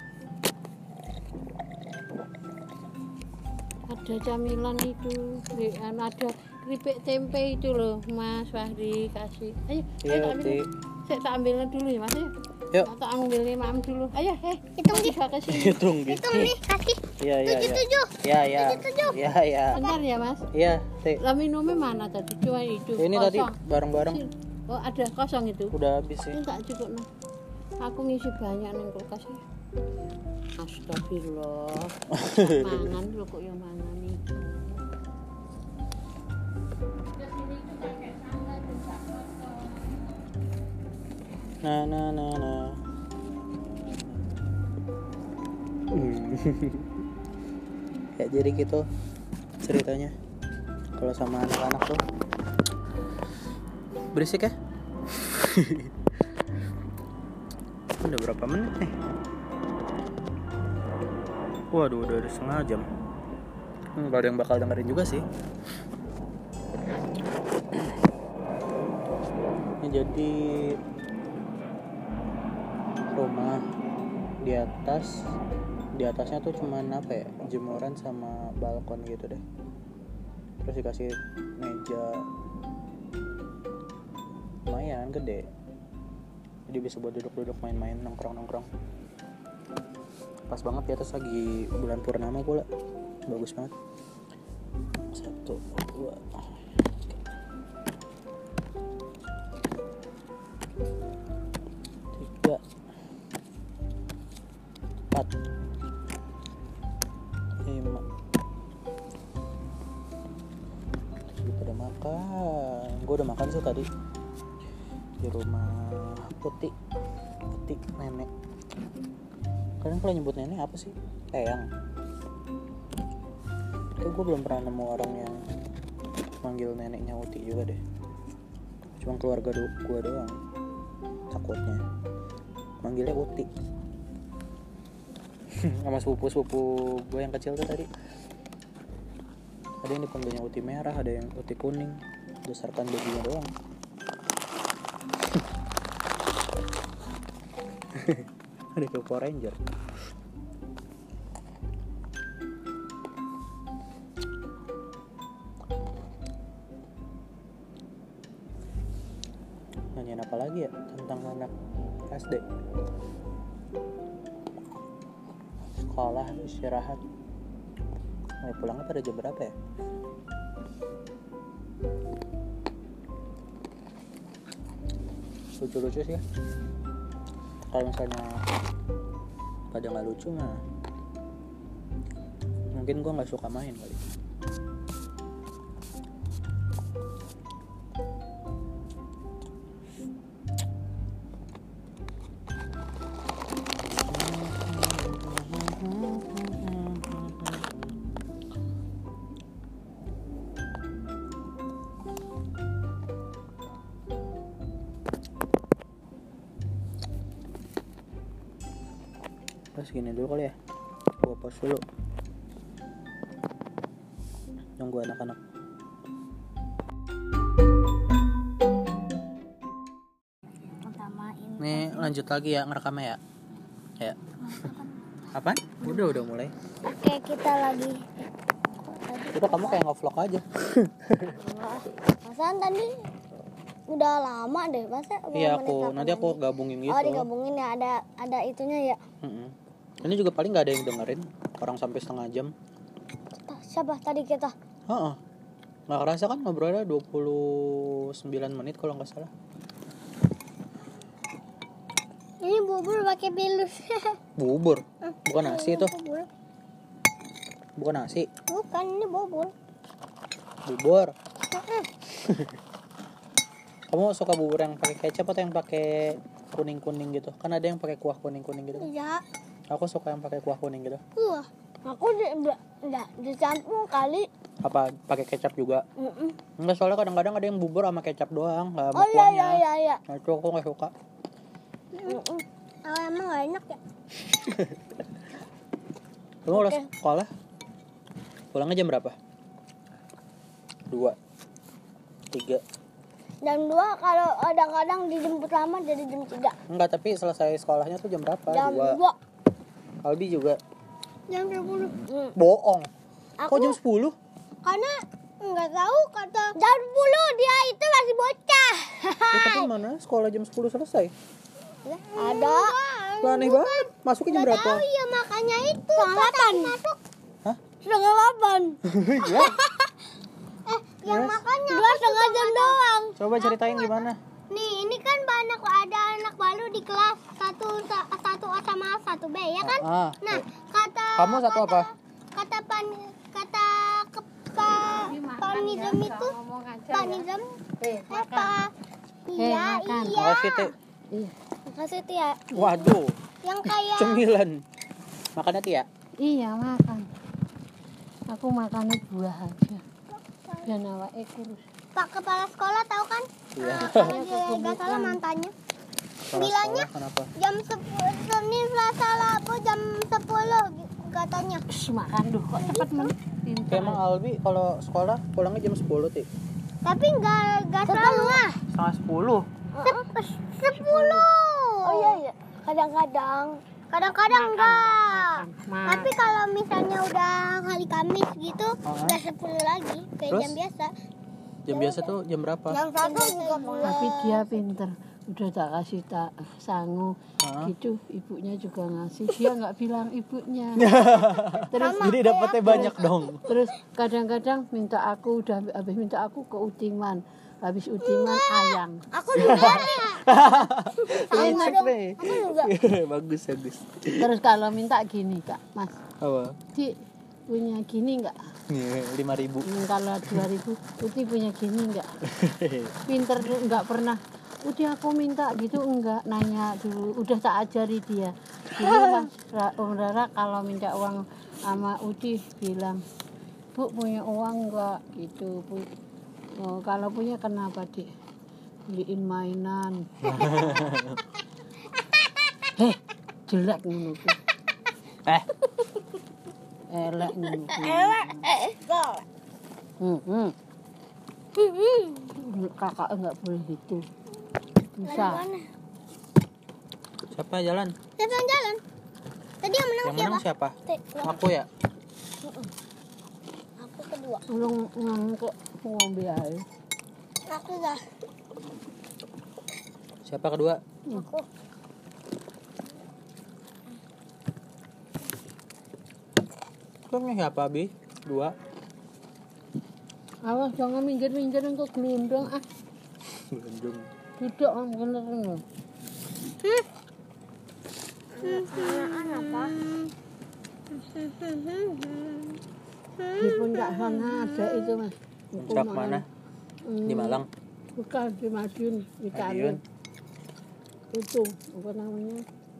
Ada camilan itu, Di- ada keripik tempe itu loh, Mas Fahri kasih. Ayo, Iya, ayo tak Ti. ambil. Saya tak ambilnya dulu ya, Mas. Ayo. Yuk. Tak ambilnya Mam dulu. Ayo, eh. Hitung di Bisa ke sini. Hitung gitu. hitung nih kasih. Iya, iya, Tujuh iya. tujuh. Iya, iya. Tujuh, tujuh. Iya, iya. Bentar ya, Mas. Iya, Ti. Lah minumnya mana tadi? Cuma itu. Ini tadi kosong. bareng-bareng Sini. Oh, ada kosong itu. udah habis sih. Ini tak cukup no. Aku ngisi banyak nih kulkas. Astagfirullah. Mangan lho kok yang mangan itu. Nah, nah, nah, nah. Ya jadi gitu ceritanya. Kalau sama anak-anak tuh berisik ya. Udah berapa menit nih? Waduh, udah, udah setengah jam. Hmm, gak ada yang bakal dengerin juga sih. Ini jadi rumah di atas, di atasnya tuh cuman apa ya, jemuran sama balkon gitu deh. Terus dikasih meja lumayan gede, jadi bisa buat duduk-duduk, main-main, nongkrong-nongkrong. Pas banget di atas lagi bulan purnama pula, bagus banget. Satu, dua, tiga, empat, lima. Kita udah makan. Gue udah makan sih tadi di rumah Putih, Putih nenek. Kalian kalau nyebut nenek apa sih? Eyang. Kayak gue belum pernah nemu orang yang manggil neneknya Uti juga deh. Cuma keluarga do- gue doang takutnya manggilnya Uti. Sama sepupu-sepupu gue yang kecil tuh tadi, ada yang dipanggilnya Uti merah, ada yang Uti kuning, berdasarkan bajunya doang. Ada ke Power Ranger. Nanyain apa lagi ya tentang anak S D? Sekolah, istirahat. Nah, pulangnya pada jam berapa ya? Lucu-lucu sih ya. Kalau misalnya pada nggak lucu mah mungkin gue nggak suka main kali. Terus gini dulu kali ya, gua pause dulu, nunggu anak-anak. utamain. Nih lanjut lagi ya ngerekamnya ya. Ya. Apaan? Udah udah mulai. Oke, kita lagi. Udah kamu kayak nge-vlog aja. Masan tadi udah lama deh, masa berapa Iya menit aku, nanti aku menit? gabungin gitu. Oh digabungin ya, ada ada itunya ya. Mm-mm. Ini juga paling nggak ada yang dengerin, orang sampai setengah jam. Ah, siapa tadi kita? Heeh. Nggak kerasa kan ngobrolnya dua puluh sembilan menit kalau nggak salah. Ini bubur pakai pilus. Bubur, bukan nasi itu, Bubur. bukan nasi, Bukan, ini bubur. bubur. Kamu suka bubur yang pakai kecap atau yang pakai kuning kuning gitu? Kan ada yang pakai kuah kuning kuning gitu. Iya. Aku suka yang pakai kuah kuning gitu. Wah. Aku di, enggak dicampur kali. Apa pakai kecap juga? Mm-mm. Enggak, soalnya kadang-kadang ada yang bubur sama kecap doang, nggak sama Oh iya kuahnya. iya iya iya. Nah, itu aku nggak suka. Mm-mm. Oh, emang gak enak ya? Kamu kalau Oke. sekolah pulangnya jam berapa? Dua, tiga. Jam dua kalau kadang-kadang dijemput lama jadi jam tiga. Enggak, tapi selesai sekolahnya tuh jam berapa? Jam Dua. dua. Albi juga. Jam sepuluh. Hmm. Bohong. Aku Kok jam sepuluh? Karena nggak tahu kata jam sepuluh dia itu masih bocah. Ya, tapi mana sekolah jam sepuluh selesai? Ada. Lah, aneh banget. Masuknya jam berapa? Oh iya makanya itu Setengah delapan. masuk. Hah? Setengah delapan. Ya. Eh, yang Yes. makanya Dua setengah jam doang. Coba ceritain gimana? nih ini kan banyak ada anak baru di kelas satu sa- satu A sama satu B ya kan? Ah, Nah kata Kamu satu kata, apa? Kata pan kata ke, Pak Pak Nizam itu Pak Nizam Eh, eh makan. Pak iya makan. iya Makasih, Teh. Iya. Makasih Tia. Waduh, yang kayak cemilan. Makannya Tia. Iya, makan. Aku makannya buah aja. Dan awake kurus. Pak kepala sekolah tahu kan? Iya. Ah, kalau dia nggak salah mantannya. Sekolah Bilangnya sekolah, kenapa? jam sepuluh Senin Selasa Rabu jam sepuluh katanya. Shh, makan duh kok cepet men. Pintar. Kayak emang Albi kalau sekolah pulangnya jam sepuluh, Ti. Tapi nggak nggak selalu. Setengah sepuluh. Sep- sepuluh. Oh iya iya. Kadang-kadang. Kadang-kadang enggak. Makan. Tapi kalau misalnya udah hari Kamis gitu, Ah. udah sepuluh lagi kayak Terus? jam biasa. Jam biasa tuh jam berapa? Yang satu juga pulang. Tapi dia pinter. Udah tak kasih tak sangu Ah. gitu, ibunya juga ngasih. Dia nggak bilang ibunya. Terus Jadi dapetnya banyak dong. terus kadang-kadang minta aku udah habis minta aku ke Utiman. Habis Utiman ayang. Aku juga nih. Sama Licik dong. nih. Aku juga. Bagus, bagus. Terus kalau minta gini Kak, Mas, Apa? Di punya gini nggak? Lima ribu. Hmm, kalau dua ribu, Uti punya gini nggak? Pinter tuh, nggak pernah. Udah aku minta gitu enggak, nanya dulu. Udah tak ajari dia. Dulu Mas Ra- Om Rara kalau minta uang sama Uti bilang, Bu punya uang enggak? Gitu Bu. Oh, kalau punya kenapa Dik? Beliin mainan. Heh, jelek ngono ku. Eh, Elek ngono ku. Eh, kok. Hmm, hmm. Kakak enggak boleh gitu. Bisa. siapa jalan? Siapa yang jalan? Tadi yang menang Yang siapa? menang siapa? Teh, Aku ya. aku kedua. Ulung ngangkuk ngombe ae. Aku dah. Siapa kedua? Aku. Keluarnya siapa, Bi? Dua. Awas jangan minggir-minggir engko glundung ah. Gelendung. Duduk am bener ngono. Anak apa? Di puncak sana ada itu Mas. Puncak mana? Hmm, Di Malang. Bukan di Madiun, di Madiun. Kali. Itu apa namanya?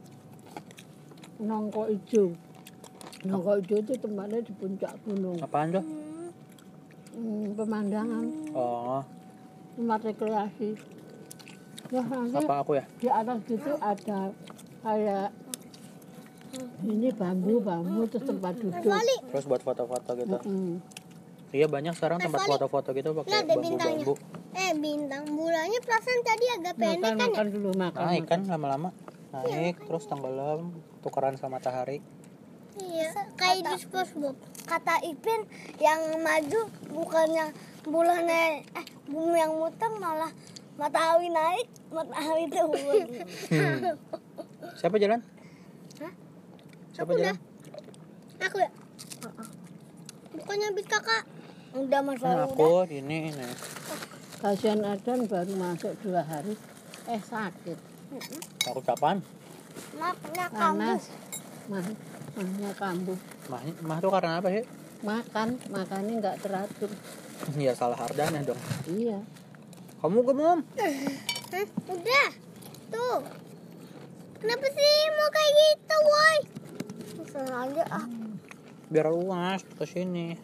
Nongko Ijo. Nongko Ijo itu tempatnya di puncak gunung. Apaan tuh? Hmm, pemandangan, Oh, tempat rekreasi. Ya nanti apa aku ya? di atas gitu ada kayak ini bambu-bambu terus tempat duduk. Terus buat foto-foto gitu. Hmm. Iya, banyak sekarang tempat foto-foto gitu Nah, pakai ada bintangnya. bambu-bambu. Eh bintang bulannya perasaan tadi agak pendek Makan kan ya? makan dulu makan. Naik kan lama-lama. Naik terus tenggelam, tukeran sama matahari. Iya, kayak di SpongeBob. Kata Ipin yang maju bukannya bulannya eh bumi yang muter malah Matahari naik, matahari turun. Hmm. Siapa jalan? Hah? Siapa Aku jalan? Aku ya? Bukannya Bit kakak. Udah Mas Kan Fahri udah. aku ini ini. Kasihan Adan baru masuk dua hari. Eh sakit. Takut kapan? Maknya kamu. Panas. Mah, mahnya kambuh. Mah, mah tuh karena apa sih? Makan, makannya nggak teratur. Ya salah Ardana dong. Iya. Kamu gemom? Hah? Udah. Tuh. Kenapa sih mau kayak gitu, woi? Sengaja ah. Biar luas ke sini.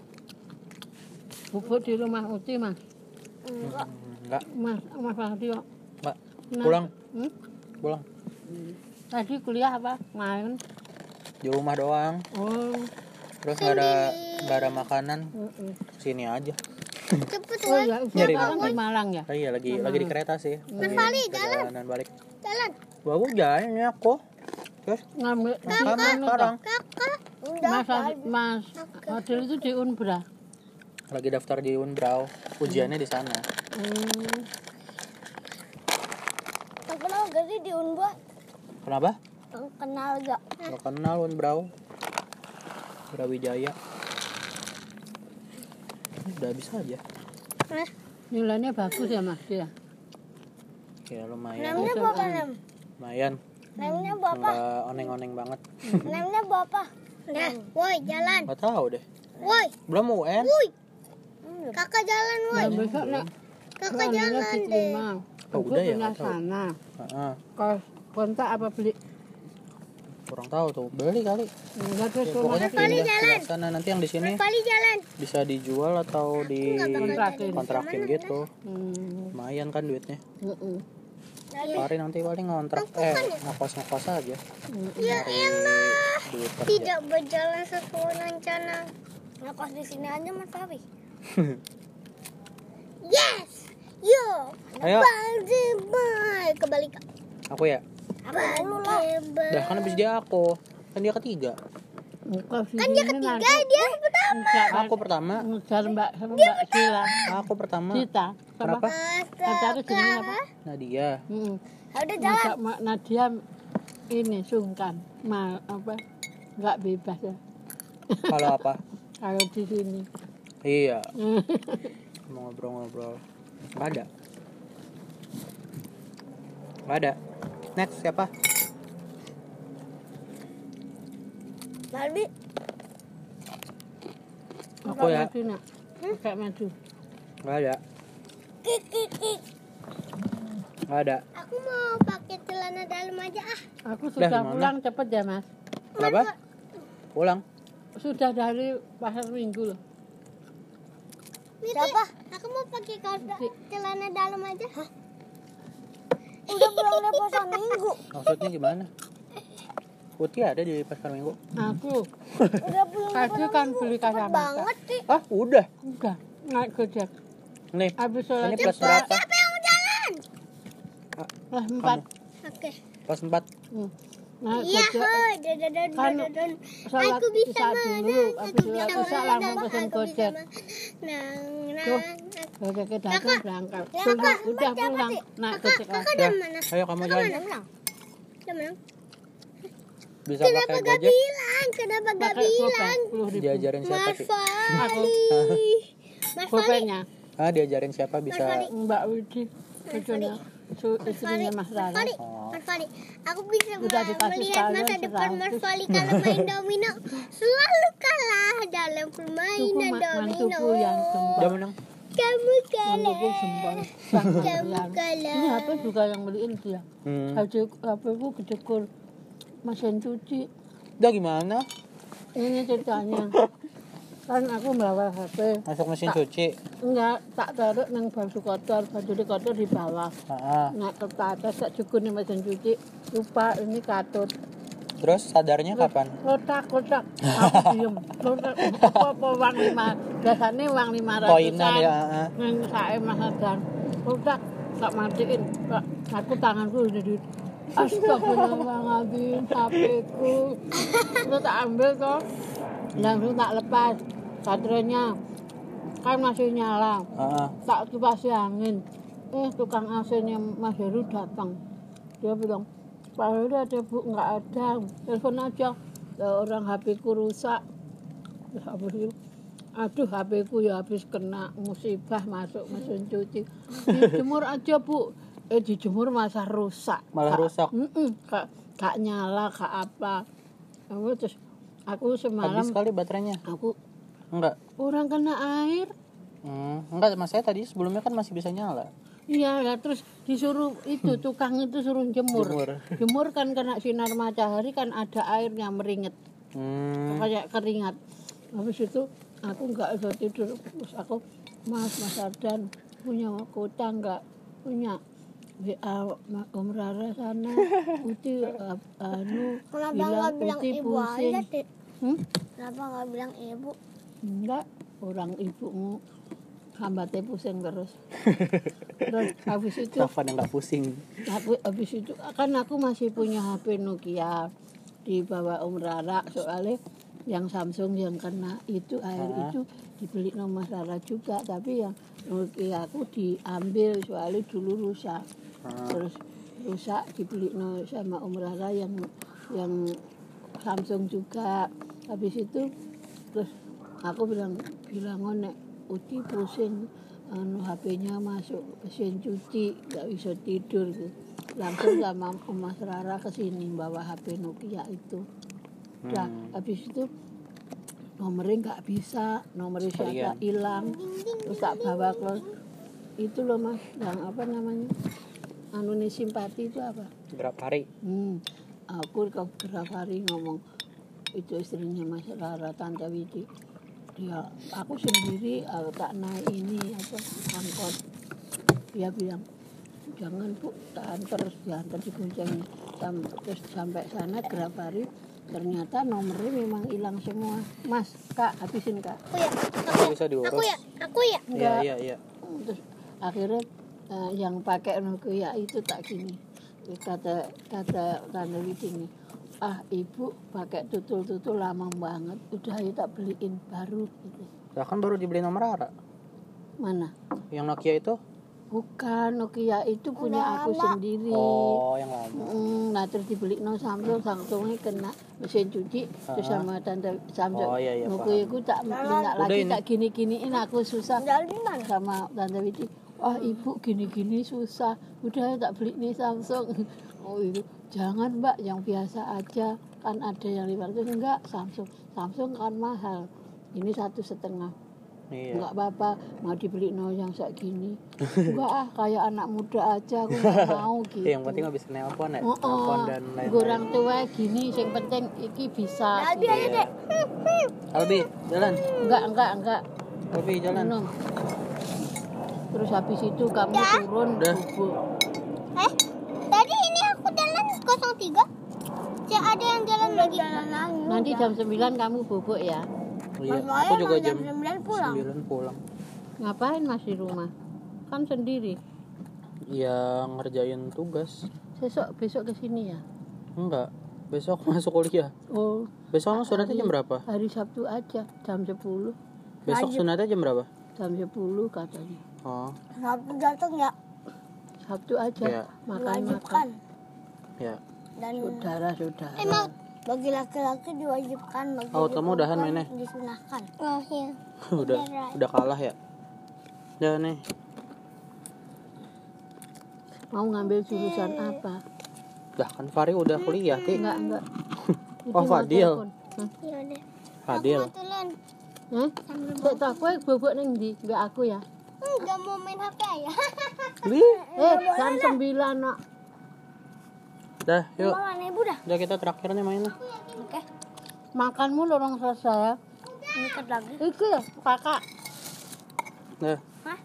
Bubuk di rumah Uti, Mas. Enggak. Hmm, enggak, Mas, Mas Fahri kok. Mbak. Nah, Pulang, hmm? pulang. Tadi kuliah apa? Main. Di rumah doang. Oh. Terus nggak ada nggak ada makanan. Mm-mm. Sini aja. Cepet, Oh woi. ya, Nyari sekarang makan. di Malang ya? Oh, iya lagi lagi di kereta sih. Lagi Fahri, jalan. perjalanan balik. Jalan. Bagus jalan ya aku. Terus Ngambil kamu anu sekarang Kakak. Udah. Mas Fahri- Mas Adil itu di Unbra. lagi daftar di Unbrau. Ujiannya di sana. Hmm. Yang kenal gak sih di Unba? Kenapa? Yang kenal gak? Gak kenal Unbrau. Brawijaya. Udah bisa aja. Nah, Nilainya bagus ya Mas ya. Ya lumayan. Namanya berapa Nem? Lumayan. Namanya berapa? Enggak oneng-oneng banget. Namanya berapa? nah, woi, jalan. Gak tahu deh. Woi, Belum U N. woi. Kakak jalan, woi. Nah, besok nak Kakak nilai jalan deh. diterima. Oh, Ibu udah ya, pindah nggak tahu. sana. Heeh. Kos kontak apa beli? Kurang tahu tuh. Beli kali. Enggak ada Ya, suruh pokoknya beli. pindah sebelah sana. Nanti yang di sini Kali jalan. bisa dijual atau di kontrakin. kontrakin gitu. Hmm. Lumayan kan duitnya. Mm-mm. Hari nanti paling ngontrak eh ngekos ngekos aja. Ya Cari elah. duit kerja. Tidak berjalan sesuai rencana. Ngekos di sini aja Mas Fahri. Yes. Yo. Ayo. Bye. Kebalik. Aku ya. Aku dulu lah. Dah kan habis dia aku. Kan dia ketiga. Kos Kan dia ketiga, dia pertama. Aku pertama. Ngejar Mbak sama Mbak Sila. Aku pertama. Cita. Kenapa? Pacarnya jenenge apa? Nadia. Hmm. Udah jalan. Ngajak Mak Nadia ini sungkan. Ma, apa? Enggak bebas ya. Kalau apa? Kalau di sini. Iya. Mau ngobrol-ngobrol. Gak ada. Gak ada. Next siapa? Barbie. Aku ya. Madu, nak. Pakai madu. Gak ada. Kik kik kik. Gak ada. Aku mau pakai celana dalam aja ah. Aku Dah, sudah gimana? pulang cepet ya Mas. Kenapa? Pulang. Sudah dari pasar minggu loh. Miti, Siapa? aku mau pakai kaos da- Miti. celana dalam aja. Udah pulang dari pasar minggu. Maksudnya gimana? Putih ada di pasar minggu. Aku Udah pulang dari tadi pasar kan minggu. beli Cepet kacamata. banget sih. Ah, udah. Udah naik gojek. Nih. Habis sholat Ini plus isya berapa? Siapa yang mau jalan? kelas empat. Oke. Plus empat. Hmm. Naik Iya, gojek. hoi, dadadun, Kan dadadun. sholat Aku bisa isya dulu, menang, habis aku sholat bisa isya menang, langsung pesen aku bisa gojek. menang. Nang, Tuh. nang, aku- Gojeknya datang berangkat. Ya, Sudah, Kak, udah siapa pulang sih? naik Kakak, gojek kakak lagi. udah Dah. mana? Ayo kamu jalan. Udah menang? Bisa Kenapa pakai gak Gojek. bilang? Kenapa gak Pakai bilang? gopay sepuluh ribu. Diajarin siapa Mas sih? Fali. Mas Fali. Gopaynya Ah, diajarin siapa bisa. Mbak Widi. Cucunya. Su- Mas Fali. Istrinya Mas Mas Rara. Fali. Oh. Mas Fali. Aku bisa Udah me- dikasih melihat sekalian masa depan Mas seratus. Fali kalau main domino. Selalu kalah dalam permainan Suku ma- domino. mantuku yang sempol. Udah menang. Kamu kalah. Mantuku sempol. Kamu Kamu kalah. Ini H P juga yang beliin dia. Hmm. H P ku kecekul mesin cuci. Udah gimana? Ini ceritanya. Kan aku bawa H P. Masuk mesin cuci. Enggak, tak taruh nang baju kotor, baju di kotor di bawah. Ah, ah. Naik ke atas, tak cukup nih mesin cuci. Lupa ini katut. Terus sadarnya kapan? Kotak, kotak. Aku diem. Kotak, apa, apa uang lima. Biasanya uang lima ratusan. Koinan ya. ah. Nang saya masakan. Kotak, tak matiin. Tak, aku tanganku udah di... Astagfirullahaladzim, H P-ku. Terus tak ambil kok. Langsung tak lepas. Baterainya kan masih nyala. Ah, ah. Tak kipasi angin. eh tukang A C-nya Mas Heru datang. Dia bilang, Pak Heru ada Bu? Nggak ada. Telepon aja. Orang H P-ku rusak. Terus apa sih? Aduh, H P-ku ya habis kena musibah masuk mesin cuci. Dijemur aja Bu. Eh dijemur masa rusak. Malah Kak, rusak. Mm-mm, kak, kak nyala, kak apa. Aku terus aku semalam. Habis kali baterainya. Aku Enggak. orang kena air. Hmm, enggak, mas saya tadi sebelumnya kan masih bisa nyala. Iya, ya, terus disuruh itu tukang itu suruh jemur. Jemur. Jemur kan kena sinar matahari kan ada airnya meringet. Hmm. Kayak keringat. Habis itu aku nggak bisa tidur. Terus aku, Mas, Mas Ardan punya kota nggak? Punya. W A Om Rara sana. Uti uh, anu Kenapa bilang nggak bilang Uti ibu aja, pusing. Dek? Hmm? Kenapa nggak bilang ibu? Enggak, orang ibumu hambatnya pusing terus. Terus habis itu Taufan yang nggak pusing. aku habis itu kan aku masih punya H P Nokia di bawah Om Rara, soalnya yang Samsung yang kena itu air Ah. itu dibeli sama Mas Rara juga, tapi yang Nokia aku diambil soalnya dulu rusak. Ah. Terus rusak dibeli no sama Om Rara yang yang Samsung juga. Habis itu terus aku bilang bilang nek Uti pusing anu H P-nya masuk mesin cuci nggak bisa tidur gitu. Langsung sama Om Mas Rara ke sini bawa H P Nokia itu. Nah, Hmm. habis itu nomornya nggak bisa, nomornya siapa Kalian. hilang. Terus tak bawa ke itu loh Mas, yang apa namanya? Anu nih simpati itu apa? Berapa hari? Hmm, aku ke beberapa hari ngomong itu istrinya Mas Rara, Tante Widi. Dia, aku sendiri aku tak naik ini apa angkot. Dia bilang jangan Bu, tak antar, diantar di boncengnya. Sam, terus sampai sana berapa hari ternyata nomornya memang hilang semua. Mas, Kak, habisin Kak. Aku ya, aku Nggak ya, bisa diurus. aku ya, aku ya. Iya, Enggak. iya, iya. Terus akhirnya eh, yang pakai Nokia itu tak gini. Kata kata Tante Widi ini, ah ibu pakai tutul-tutul lama banget, udah ayo tak beliin baru gitu. Lah kan baru dibeli nomor Rara. Mana? Yang Nokia itu? Bukan, Nokia itu punya Udah aku lama. sendiri. Oh, yang lama. Mm, nah terus dibeli no Samsung, Samsungnya kena mesin cuci, terus Ah. sama Tante Samsung. Oh, iya, iya, Nokia aku tak minta Udah lagi, ini. tak gini-giniin aku susah. Jalan di mana? Sama Tante Widi, wah ibu gini-gini susah, udah tak beli nih Samsung. Oh itu jangan Mbak, yang biasa aja, kan ada yang lima ratus. Enggak, Samsung Samsung kan mahal, ini satu setengah. Iya. Enggak apa-apa, mau dibeli no yang kayak gini. Enggak ah, kayak anak muda aja, aku nggak mau gitu. Yang penting nggak bisa nelpon ya. Oh, Nelpon oh. dan lain-lain. Orang tua gini, yang penting iki bisa. Albi aja, Dek. Albi, jalan. Enggak, enggak, enggak. Albi, jalan. Minum. Terus habis itu kamu turun Udah. bubuk. Eh, tadi ini aku jalan nol tiga. Ya, ada yang jalan lagi. Jalan lagi. Nanti jam sembilan kamu bubuk ya. Iya, Mas Maya aku juga emang jam jam sembilan pulang. sembilan pulang. Ngapain Mas di rumah? Kan sendiri. Ya ngerjain tugas. Besok besok ke sini ya. Enggak. Besok masuk kuliah. Oh, Besok kamu sunatnya jam berapa? hari Sabtu aja jam sepuluh. Besok sunatnya jam berapa? Jam sepuluh katanya. Oh, Sabtu datang ya. Sabtu aja. Iya. Makan-makan. Diwajibkan. ya. Dan Saudara-saudara. Eh, mau. bagi laki-laki diwajibkan, bagi Oh, kamu udahan perempuan mainnya? disunahkan. Oh, iya. udah udah kalah ya. Udah nih. Mau ngambil jurusan apa? Dah kan Fari udah kuliah, Ti. Enggak, enggak. Oh, Itu mau Fadil. telepon. Hah? Ya udah. Fadil. Aku mau tulen. Hah? Sik tak kowe bobok ning ndi? Enggak aku ya. Enggak mau main H P ya. Lih. Eh, jam sembilan nak. Dah, yuk. Mana ibu dah? Udah kita terakhir nih mainnya. Oke. Makanmu lorong selesai. Ngikat lagi. Iki ya, kakak. Dah. Hah?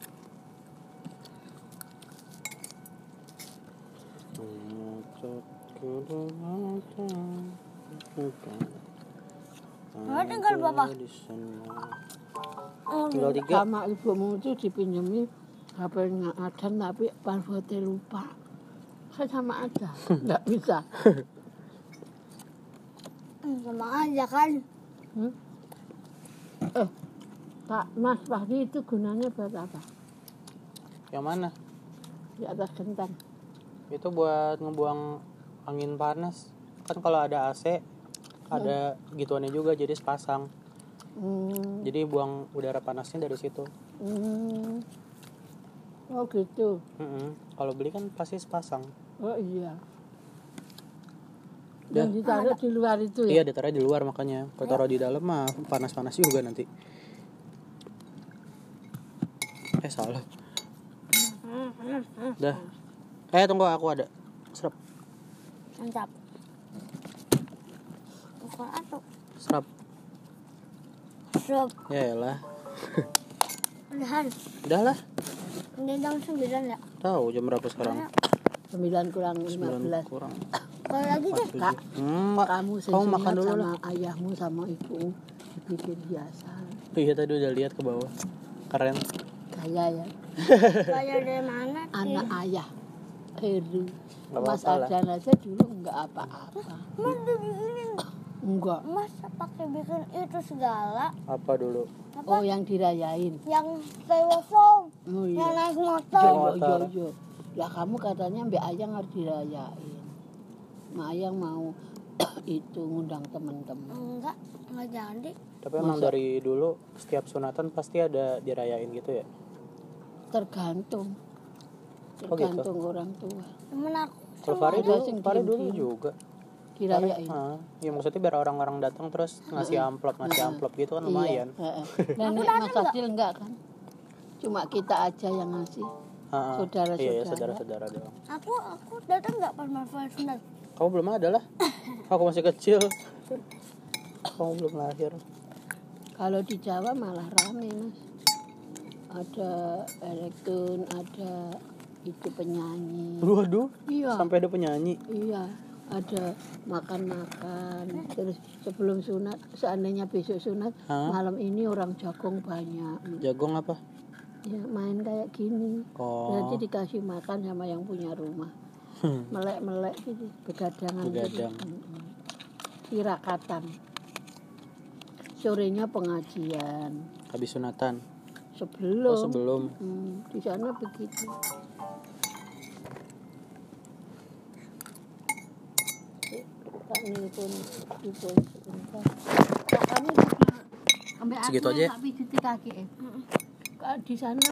Mana tinggal berapa? Oh, Tinggal tiga. Sama ibumu itu dipinjemi H P-nya Adan tapi passwordnya lupa. Kan sama aja, nggak bisa. hmm, sama aja kan. Hmm? Eh, Pak Mas Fahdi itu gunanya buat apa? Yang mana? di atas genteng. Itu buat ngebuang angin panas. Kan kalau ada A C ada gituannya juga, jadi sepasang. Hmm. Jadi buang udara panasnya dari situ. Hmm. Oh gitu. Mm-mm. Kalau beli kan pasti sepasang. Oh iya. Dah. Dan ditaruh di luar itu Iya, ya. ditaruh di luar makanya. Kalau taruh di dalam mah panas-panas juga nanti. Eh salah. Dah. Eh tunggu, aku ada. Serap, Mantap. Bukan atuh. serap. Serap. Ya elah. Udahan. Udah lah. Ini jam sembilan ya. Tahu jam berapa sekarang? sembilan kurang lima sembilan belas. kurang. Kalau lagi deh. Kak, Hmm, Mak. kamu Kamu makan sensinya dulu sama lah. ayahmu sama ibu dibikin hiasan. Iya tadi udah lihat ke bawah. Keren. Kaya ya. Bayar dari mana? Anak ayah Heru. Nggak Mas apa-apa lah. Ardan aja dulu enggak apa-apa. Mas udah bikinin. Enggak. Mas pakai bikin itu segala. Apa dulu? Apa? Oh yang dirayain. Yang styrofoam. Oh Yang iya. naik Yo motor. yo yo motor. yo. Lah kamu katanya Mbak Ayang harus dirayain. Mbak Ayang mau itu ngundang teman-teman. Enggak, enggak jadi. Tapi emang Masa? dari dulu setiap sunatan pasti ada dirayain gitu ya? Tergantung. Oh, gitu? Tergantung orang tua. Temen aku Kalau sama Fari ada dulu, sing Fari dulu diem-diem. juga. Dirayain. Ah, ya maksudnya biar orang-orang datang terus ngasih amplop, ngasih amplop gitu kan lumayan. Iya, heeh. Nenek Mas Adil enggak kan? Cuma kita aja yang ngasih. Ah, ah. Saudara-saudara. Iya, iya, saudara-saudara doang. aku aku datang nggak pas Mas Fari sunat. Kamu belum ada lah. Aku masih kecil. Kamu belum lahir. Kalau di Jawa malah rame mas. Ada elektron, ada itu penyanyi. Waduh, Iya. sampai ada penyanyi. Iya, ada makan-makan. Terus sebelum sunat, seandainya besok sunat, Hah? malam ini orang jagung banyak. Jagong apa? Ya main kayak gini. Oh, Nanti dikasih makan sama yang punya rumah. Hmm. Melek-melek gitu, begadangan Begadang. gitu. Mm-mm. Tirakatan. Sorenya pengajian. habis sunatan. Sebelum. Oh, sebelum. Hmm, di sana begitu. Tak nelpon, nelpon sebentar. Kakaknya juga sampai Segitu aku aja ya? tak pijit kaki. Di sana